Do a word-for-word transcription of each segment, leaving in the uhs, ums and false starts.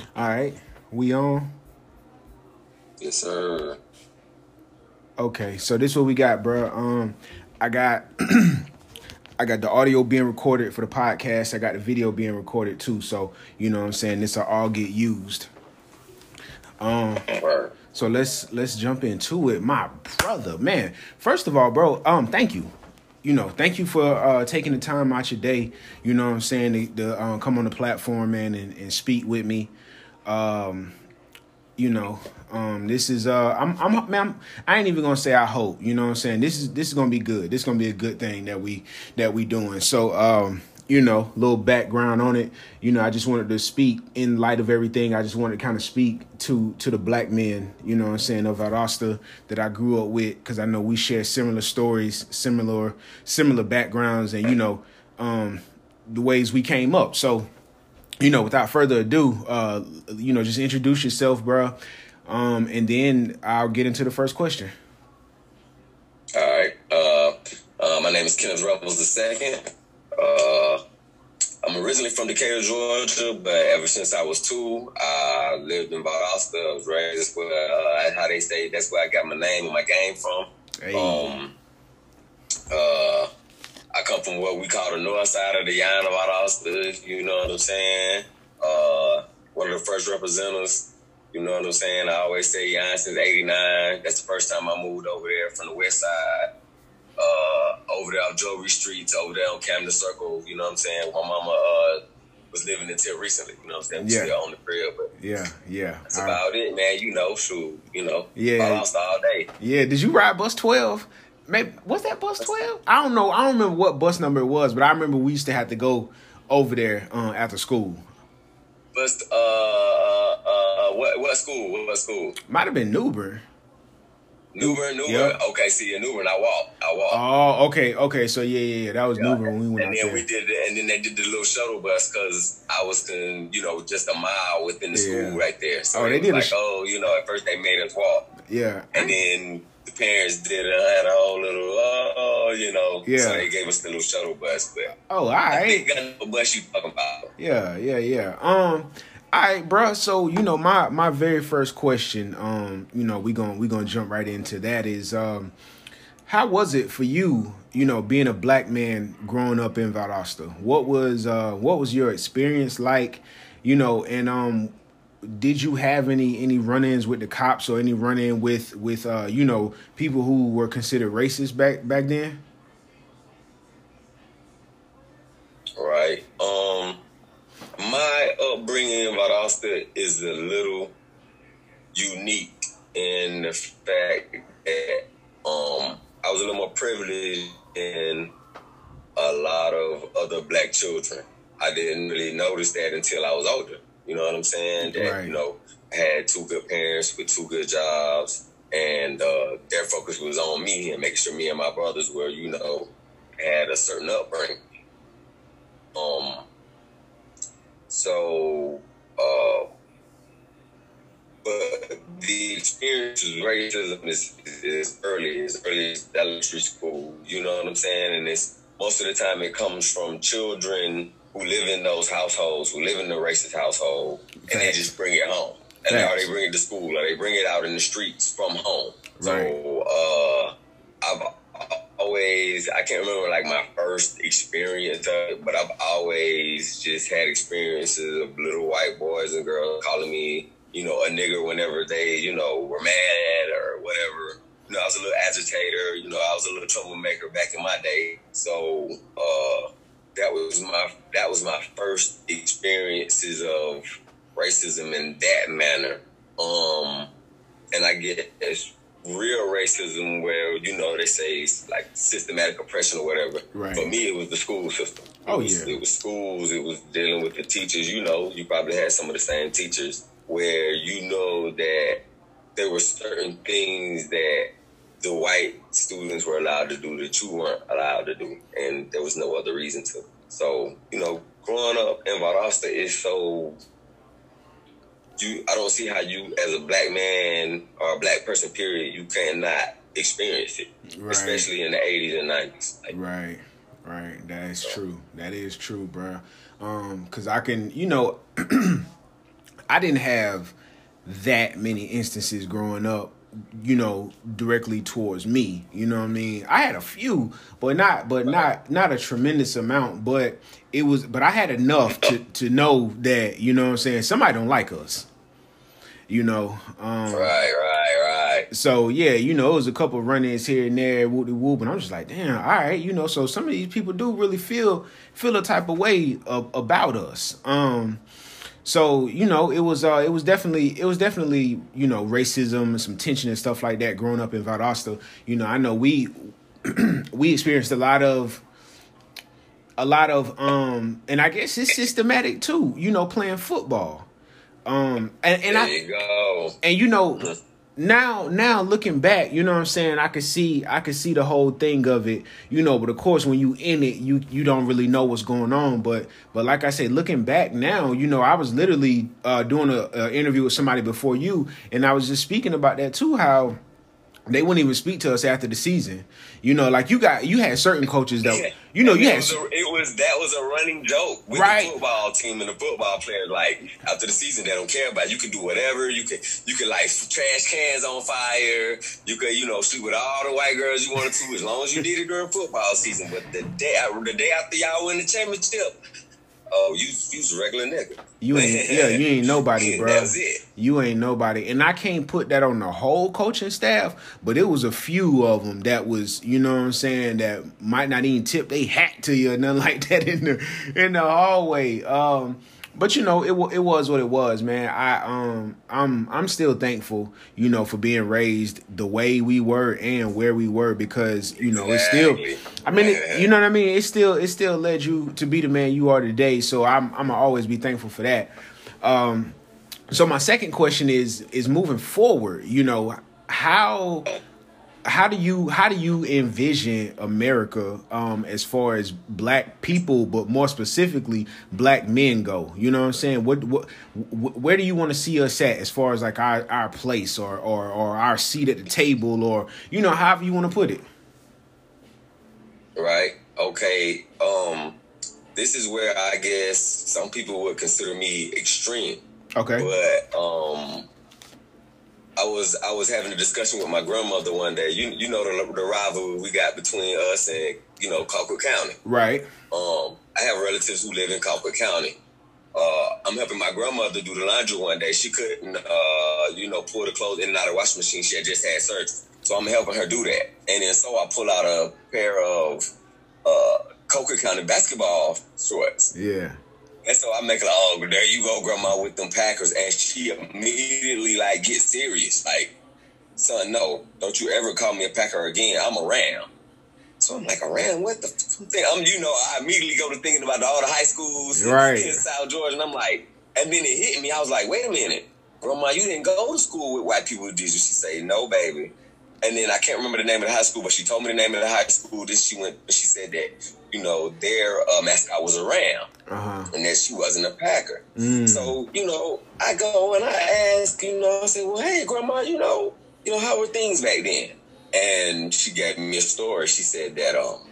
All right, we on. Yes, sir. Okay, so this is what we got, bro. Um, I got I got the audio being recorded for the podcast. I got the video being recorded too. So you know what I'm saying, this will all get used. Um, Right. so let's let's jump into it, my brother, man. First of all, bro, um, thank you. You know, thank you for uh, taking the time out your day. You know what I'm saying, to, to um, come on the platform, man, and, and speak with me. Um, you know, um, this is uh, I'm, I'm, man, I'm, I ain't even gonna say I hope. You know what I'm saying? This is this is gonna be good. This is gonna be a good thing that we that we doing. So, um, you know, little background on it. You know, I just wanted to speak in light of everything. I just wanted to kind of speak to to the black men. You know what I'm saying, of Valdosta that I grew up with, because I know we share similar stories, similar similar backgrounds, and you know, um, the ways we came up. So. You know, without further ado, uh, you know, just introduce yourself, bro, um, and then I'll get into the first question. All right. Uh, uh, my name is Kenneth Ruffles the second. Uh, I'm originally from Decatur, Georgia, but ever since I was two, I lived in Valdosta. I was raised. That's where, uh, that's how they say. That's where I got my name and my game from. Hey. Um. Uh. I come from what we call the north side of the Yana Valdosta, you know what I'm saying? Uh, one of the first representatives, you know what I'm saying? I always say Yana since eighty-nine. That's the first time I moved over there from the west side, uh, over there on Jewelry Street, over there on Camden Circle, you know what I'm saying? My mama uh, was living until recently, you know what I'm saying? We Yeah. still on the crib, but Yeah, yeah. that's All about right. it, man. You know, shoot, you know, Yeah. Valdosta all day. Yeah, did you ride bus twelve? Maybe was that bus twelve? I don't know. I don't remember what bus number it was, but I remember we used to have to go over there uh, after school. But, uh, uh, uh, what, what school? What school? Might have been Newbern. Newbern, Newbern. Yep. Okay, see, in Newbern, I walked. I walked. Oh, okay, okay. So yeah, yeah, yeah. That was Yeah. Newbern when we went And out then there. we did, the, and then they did the little shuttle bus because I was, in, you know, just a mile within the Yeah. school right there. So Oh, it they was did a like, sh- oh, you know, at first they made us walk, Yeah. and then the parents did uh, had a whole little, oh, you know, Yeah. so they gave us the little shuttle bus. But Oh, all I right. think got the bus you talking about. Yeah, yeah, yeah. Um, all right, bro. So you know, my my very first question, um, you know, we gonna we gonna jump right into that is, um, how was it for you, you know, being a black man growing up in Valdosta? What was uh, what was your experience like, you know, and um, did you have any any run-ins with the cops or any run-in with with uh, you know, people who were considered racist back back then? Right. Um, my upbringing in Valdosta is a little unique in the fact that um, I was a little more privileged than a lot of other black children. I didn't really notice that until I was older. You know what I'm saying? That, Right. you know, I had two good parents with two good jobs, and uh, their focus was on me and making sure me and my brothers were, you know, had a certain upbringing. Um, so, uh, but the experience of racism is, is, is early, as early as elementary school, you know what I'm saying? And it's, most of the time it comes from children who live in those households, who live in the racist household, and they Facts. just bring it home. And Facts. or they bring it to school, or they bring it out in the streets from home. Right. So, uh, I've always, I can't remember like my first experience of it, but I've always just had experiences of little white boys and girls calling me, you know, a nigger whenever they, you know, were mad or whatever. You know, I was a little agitator, you know, I was a little troublemaker back in my day. So, uh, that was my, that was my first experiences of racism in that manner. Um, and I get it's real racism where, you know, they say it's like systematic oppression or whatever. Right. For me, it was the school system. It Oh, was, yeah. It was schools. It was dealing with the teachers. You know, you probably had some of the same teachers where you know that there were certain things that the white students were allowed to do that you weren't allowed to do. And there was no other reason to. So, you know, growing up in Valdosta is so... You, I don't see how you, as a black man or a black person, period, you cannot experience it, Right. especially in the eighties and nineties. Like, Right, right. That is true. That is true, bro. Um, cause I can, you know, I didn't have that many instances growing up, you know, directly towards me. You know what I mean? I had a few, but not but not not a tremendous amount, but it was but I had enough to to know that, you know what I'm saying, somebody don't like us. You know, um, right, right, right. So yeah, you know, it was a couple of run-ins here and there, whoop de whoop, and I'm just like, damn, all right, you know. So some of these people do really feel feel a type of way of, about us. Um, so you know, it was uh, it was definitely it was definitely you know racism and some tension and stuff like that growing up in Valdosta. You know, I know we we experienced a lot of. A lot of, um, and I guess it's systematic too, you know, playing football. Um, and, and there I, you go. And you know, now, now looking back, you know what I'm saying? I could see, I could see the whole thing of it, you know, but of course, when you in it, you, you don't really know what's going on. But, but like I said, looking back now, you know, I was literally, uh, doing a, a interview with somebody before you, and I was just speaking about that too, how they wouldn't even speak to us after the season. You know, like you got, you had certain coaches that, you know, you it had. Was a, it was, that was a running joke with right. the football team and the football players. Like, after the season, they don't care about it. You can do whatever. You can, you can light trash cans on fire. You could, you know, sleep with all the white girls you wanted to, as long as you did it during football season. But the day, the day after y'all win the championship, oh, you, you was a regular nigga. You ain't, yeah, you ain't nobody, bro. That was it. You ain't nobody. And I can't put that on the whole coaching staff, but it was a few of them that was, you know what I'm saying, that might not even tip they hat to you or nothing like that in the in the hallway. Um, but you know, it it was what it was, man. I um I'm I'm still thankful, you know, for being raised the way we were and where we were, because you know exactly. It's still. I mean, it, you know what I mean. It still it still led you to be the man you are today. So I'm I'm gonna always be thankful for that. Um, so my second question is is moving forward. You know, how. How do you how do you envision America um, as far as black people, but more specifically black men go? You know what I'm saying? What what where do you want to see us at as far as like our, our place or, or or our seat at the table, or you know, however you want to put it? Right. Okay. Um, this is where I guess some people would consider me extreme. Okay. But um. I was I was having a discussion with my grandmother one day. You you know the, the rivalry we got between us and, you know, Colquitt County. Right. Um, I have relatives who live in Colquitt County. Uh, I'm helping my grandmother do the laundry one day. She couldn't, uh, you know, pull the clothes in and out of the washing machine. She had just had surgery. So I'm helping her do that. And then so I pull out a pair of uh, Colquitt County basketball shorts. Yeah. And so I make like, oh, there you go, grandma, with them Packers. And she immediately, like, gets serious. Like, son, no, don't you ever call me a Packer again. I'm a Ram. So I'm like, a Ram? What the thing? I'm, you know, I immediately go to thinking about all the high schools right. in South Georgia. And I'm like, and then it hit me. I was like, wait a minute. Grandma, you didn't go to school with white people, did you? She say, no, baby. And then I can't remember the name of the high school, but she told me the name of the high school. Then she went, she said that, you know, their uh, mascot was a Ram. Uh-huh. And that she wasn't a Packer. Mm. So, you know, I go and I ask, you know, I say, well, hey, grandma, you know, you know, how were things back then? And she gave me a story. She said that um,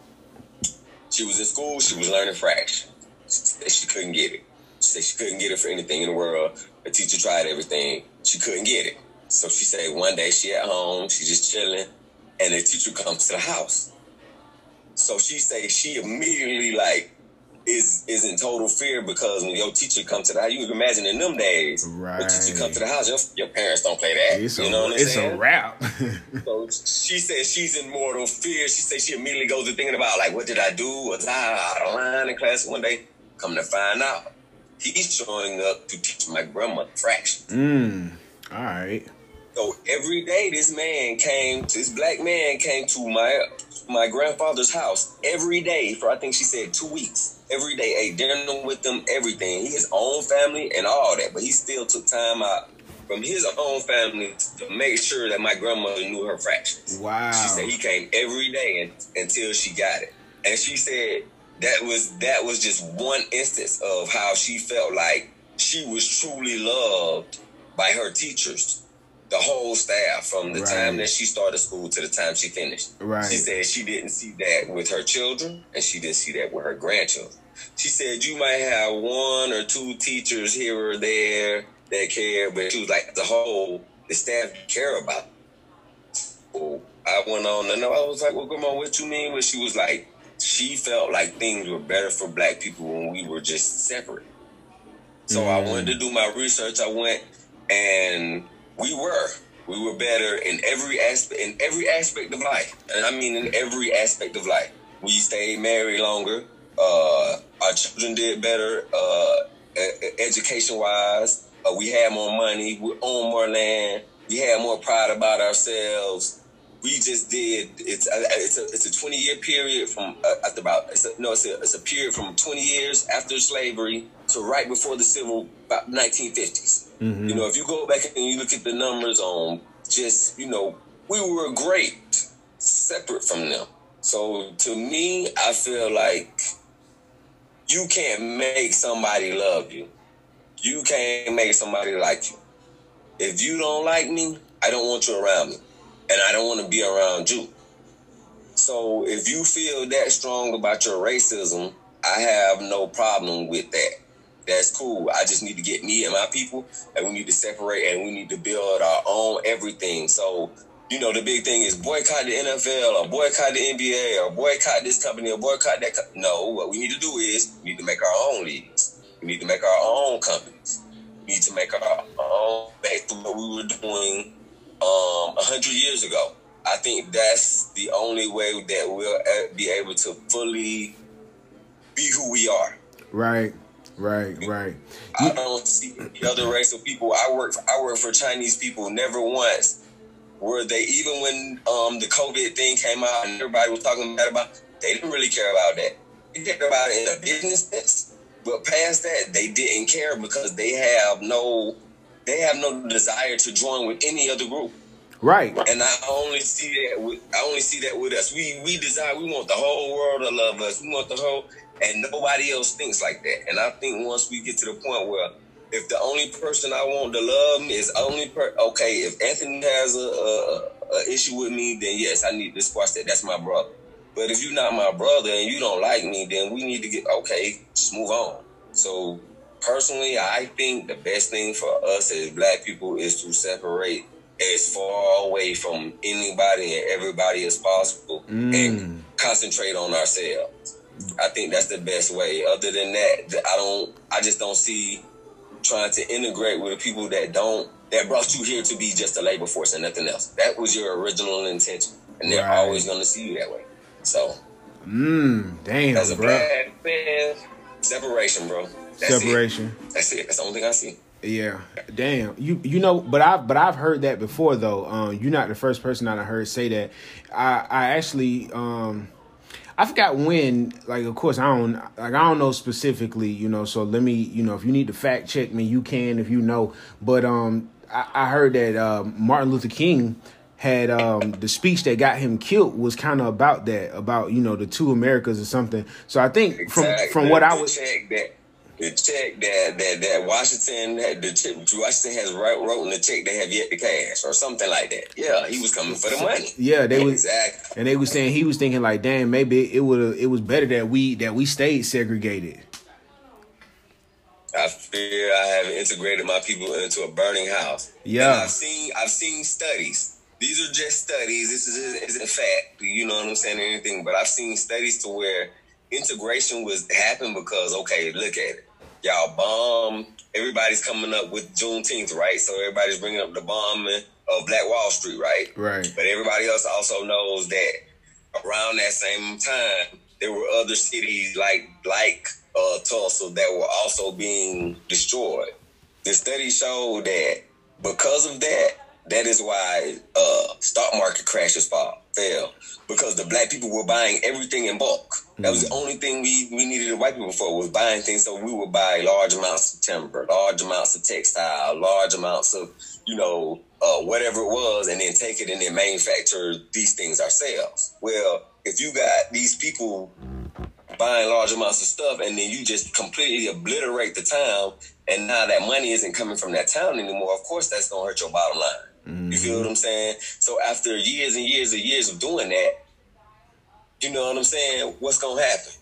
she was in school, she was learning fraction. She said she couldn't get it. She said she couldn't get it for anything in the world. The teacher tried everything. She couldn't get it. So she said one day she at home, she just chilling, and the teacher comes to the house. So she say she immediately, like, is is in total fear, because when your teacher comes to the house, you can imagine in them days, right. when teacher come to the house, your, your parents don't play that. It's you a, know what I'm it's saying? It's a wrap. So she says she's in mortal fear. She says she immediately goes to thinking about, like, what did I do? Was I out of line in class one day? Come to find out, he's showing up to teach my grandmother fractions. Mm. All right. So every day this man came, this black man came to my my grandfather's house every day for, I think she said, two weeks. Every day, ate dinner with them, everything. He his own family and all that, but he still took time out from his own family to make sure that my grandmother knew her fractions. Wow. She said he came every day and, until she got it. And she said that was that was just one instance of how she felt like she was truly loved by her teachers. The whole staff, from the right. time that she started school to the time she finished. Right. She said she didn't see that with her children, and she didn't see that with her grandchildren. She said you might have one or two teachers here or there that care, but she was like, the whole, the staff care about it. So I went on and I was like, well, Grandma, what you mean? But she was like, she felt like things were better for black people when we were just separate. So mm. I wanted to do my research. I went and we were. We were better in every aspect, in every aspect of life. And I mean in every aspect of life. We stayed married longer. Uh, our children did better uh, education-wise. Uh, we had more money. We owned more land. We had more pride about ourselves. We just did. It's it's a it's a twenty year period from uh, after about it's a, no it's a it's a period from twenty years after slavery to right before the civil about nineteen fifties. Mm-hmm. You know, if you go back and you look at the numbers on just you know we were great separate from them. So to me, I feel like you can't make somebody love you. You can't make somebody like you. If you don't like me, I don't want you around me. And I don't want to be around you. So if you feel that strong about your racism, I have no problem with that. That's cool. I just need to get me and my people, and we need to separate, and we need to build our own everything. So, you know, the big thing is boycott the N F L or boycott the N B A or boycott this company or boycott that company. No, what we need to do is we need to make our own leagues. We need to make our own companies. We need to make our own back to what we were doing Um, a hundred years ago. I think that's the only way that we'll be able to fully be who we are. Right, right, right. I don't see the other race of people. I work. For, I work for Chinese people. Never once were they, even when um, the COVID thing came out and everybody was talking bad about, they didn't really care about that. They cared about it in a business sense, but past that, they didn't care because they have no. They have no desire to join with any other group. Right. And I only see that with I only see that with us. We we desire we want the whole world to love us. We want the whole and nobody else thinks like that. And I think once we get to the point where if the only person I want to love me is only per okay, if Anthony has a, a, a issue with me, then yes, I need to squash that. That's my brother. But if you're not my brother and you don't like me, then we need to get okay, just move on. So personally, I think the best thing for us as black people is to separate as far away from anybody and everybody as possible mm. and concentrate on ourselves. I think that's the best way. Other than that, I don't. I just don't see trying to integrate with the people that don't that brought you here to be just a labor force and nothing else. That was your original intention, and they're right. always going to see you that way. So, mm, damn, as a bro. black man, separation, bro. That's Separation. It. That's it. That's the only thing I see. Yeah, damn. You you know, but I but I've heard that before though. Um, you're not the first person that I heard say that. I I actually um, I forgot when. Like, of course, I don't like I don't know specifically. You know, so let me. You know, if you need to fact check me, you can if you know. But um, I, I heard that uh, Martin Luther King had um the speech that got him killed was kind of about that, about you know the two Americas or something. So I think exactly. from from what I was. Check that. The check that that that Washington had, the check, Washington has wrote, wrote in the check they have yet to cash or something like that. Yeah, he was coming for the money. Yeah, they was exactly, and they was saying he was thinking like, damn, maybe it would it was better that we that we stayed segregated. I fear I have integrated my people into a burning house. Yeah, and I've seen I've seen studies. These are just studies. This is isn't fact. You know what I'm saying? Anything, but I've seen studies to where integration was happened because okay, look at it. Y'all bomb. Everybody's coming up with Juneteenth, right? So everybody's bringing up the bombing of Black Wall Street, right? Right. But everybody else also knows that around that same time, there were other cities like like uh, Tulsa that were also being destroyed. The study showed that because of that, that is why uh, stock market crashes fall, fell. Because the black people were buying everything in bulk. That was the only thing we, we needed the white people for, was buying things. So we would buy large amounts of timber, large amounts of textile, large amounts of, you know, uh, whatever it was, and then take it and then manufacture these things ourselves. Well, if you got these people buying large amounts of stuff and then you just completely obliterate the town and now that money isn't coming from that town anymore, of course that's going to hurt your bottom line. Mm-hmm. You feel what I'm saying? So after years and years and years of doing that, you know what I'm saying? What's going to happen?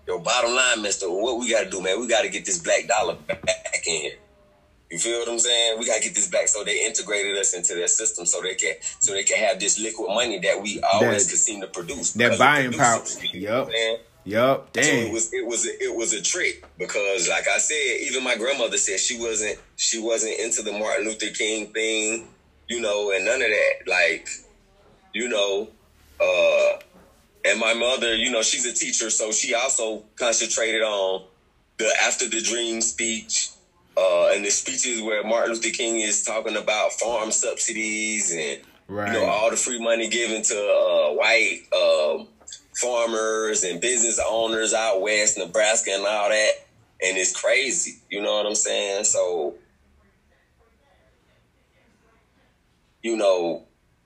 Yo, bottom line, mister, what we got to do, man? We got to get this black dollar back in here. You feel what I'm saying? We got to get this back. So they integrated us into their system so they can so they can have this liquid money that we always that, could seem to produce. That buying power. Yep. Yep. Damn. So it was it was a, it was a trick because, like I said, even my grandmother said she wasn't she wasn't into the Martin Luther King thing, you know, and none of that. Like, you know, uh, and my mother, you know, she's a teacher, so she also concentrated on the After the Dream speech. Uh, and the speeches where Martin Luther King is talking about farm subsidies and right. you know all the free money given to uh, white uh, farmers and business owners out west, Nebraska, and all that, and it's crazy. You know what I'm saying? So, you know,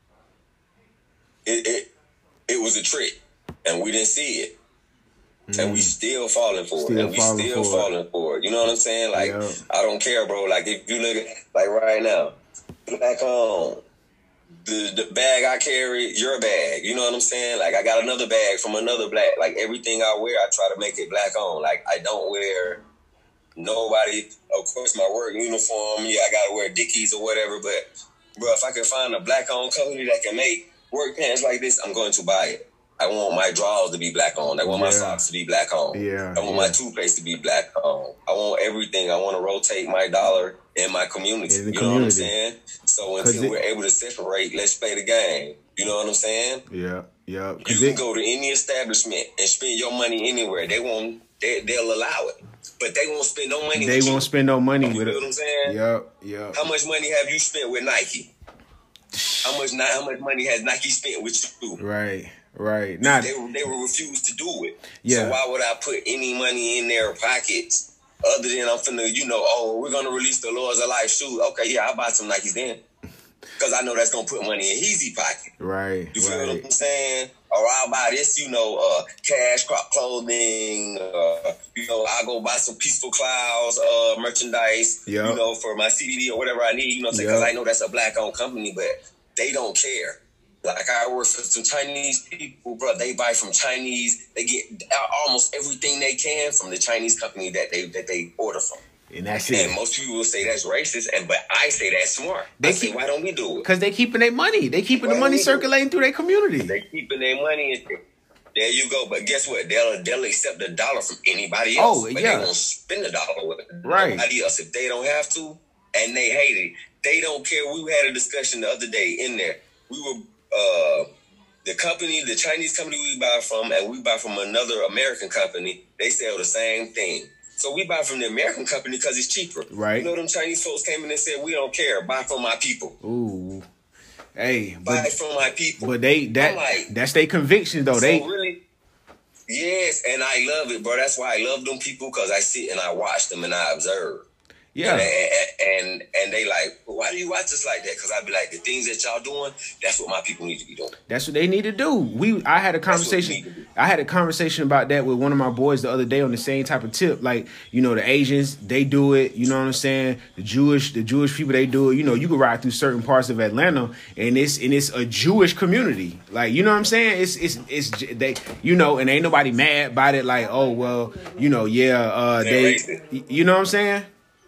it it, it was a trick, and we didn't see it. And we still falling for still it. And we still for falling it. for it. You know what I'm saying? Like, yeah. I don't care, bro. Like, if you look at, like, right now, black on, the, the bag I carry, your bag. You know what I'm saying? Like, I got another bag from another black. Like, everything I wear, I try to make it black on. Like, I don't wear nobody, of course, my work uniform. Yeah, I got to wear Dickies or whatever. But, bro, if I can find a black-owned company that can make work pants like this, I'm going to buy it. I want my drawers to be black on. I want yeah. my socks to be black on. Yeah, I want yeah. my toothpaste to be black on. I want everything. I want to rotate my dollar in my community. In the you community. know what I'm saying? So until it, we're able to separate, let's play the game. You know what I'm saying? Yeah, yeah. You can it, go to any establishment and spend your money anywhere. They won't. They, they'll allow it, but they won't spend no money. They with won't you. spend no money you with know it. What I'm saying? Yep, yep. How much money have you spent with Nike? How much? How much money has Nike spent with you? Right. Right. Not they they will refuse to do it. Yeah. So why would I put any money in their pockets other than I'm finna, you know, oh, we're gonna release the Laws of Life shoes. Okay, yeah, I'll buy some Nikes then. Cause I know that's gonna put money in Heezy pocket. Right. You feel right. what I'm saying? Or I'll buy this, you know, uh, cash crop clothing, uh, you know, I'll go buy some Peaceful Clouds uh merchandise, yep. you know, for my C D D or whatever I need, you know, because yep. I know that's a black owned company, but they don't care. Like, I work for some Chinese people, bro. They buy from Chinese. They get almost everything they can from the Chinese company that they that they order from. And that's and it. And most people will say that's racist, and but I say that's smart. They I keep, say, why don't we do it? Because they keeping their money. They keeping why the money circulating through their community. They keeping their money. And there you go. But guess what? They'll they'll accept the dollar from anybody else. Oh, but yeah. they won't spend the dollar with right. nobody else if they don't have to, and they hate it. They don't care. We had a discussion the other day in there. We were. Uh, The company, the Chinese company we buy from, and we buy from another American company, they sell the same thing. So we buy from the American company because it's cheaper. Right. You know, them Chinese folks came in and said, we don't care. Buy from my people. Ooh. Hey. Buy but, from my people. But they, that, like, that's their conviction, though. So they really, yes, and I love it, bro. That's why I love them people, because I sit and I watch them and I observe. Yeah. And, and and they like, well, why do you watch us like that? Because I be like, the things that y'all doing, that's what my people need to be doing. That's what they need to do. We I had a conversation. I had a conversation about that with one of my boys the other day on the same type of tip. Like, you know, the Asians, they do it. You know what I'm saying? The Jewish, the Jewish people, they do it. You know, you can ride through certain parts of Atlanta, and it's and it's a Jewish community. Like, you know what I'm saying? It's it's it's they. You know, and ain't nobody mad about it. Like, oh well, you know, yeah, uh, they. You know what I'm saying?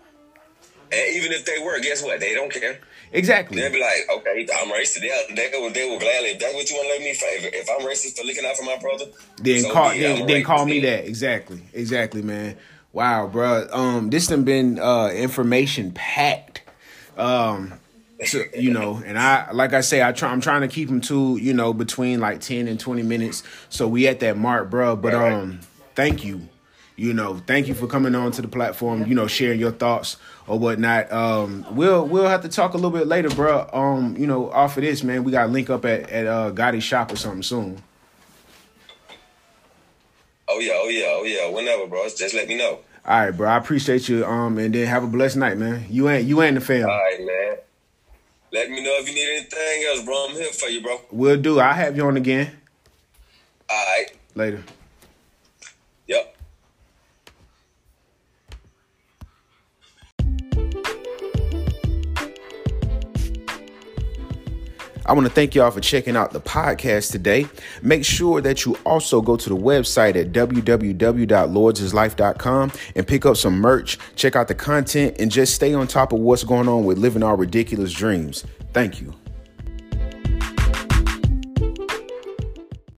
And even if they were, guess what? They don't care. Exactly. They'll be like, okay, I'm racist. They'll, they, will, they will gladly, if that's what you want to let me fight. If, if I'm racist for looking out for my brother, then so call, be, then, then call me that. Exactly. Exactly, man. Wow, bro. Um, this done been uh, information packed. Um, so, you know, and I, like I say, I try, I'm trying to keep them to, you know, between like ten and twenty minutes. So we at that mark, bro. But right, um, right. thank you. You know, thank you for coming on to the platform, you know, sharing your thoughts or whatnot. Um, we'll we'll have to talk a little bit later, bro. Um, you know, off of this, man, we got to link up at, at uh, Gotti's shop or something soon. Oh, yeah, oh, yeah, oh, yeah. Whenever, bro. Just let me know. All right, bro. I appreciate you. Um, and then have a blessed night, man. You ain't you ain't the fam. All right, man. Let me know if you need anything else, bro. I'm here for you, bro. Will do. I'll have you on again. All right. Later. Yep. I want to thank y'all for checking out the podcast today. Make sure that you also go to the website at w w w dot lords is life dot com and pick up some merch, check out the content, and just stay on top of what's going on with living our ridiculous dreams. Thank you.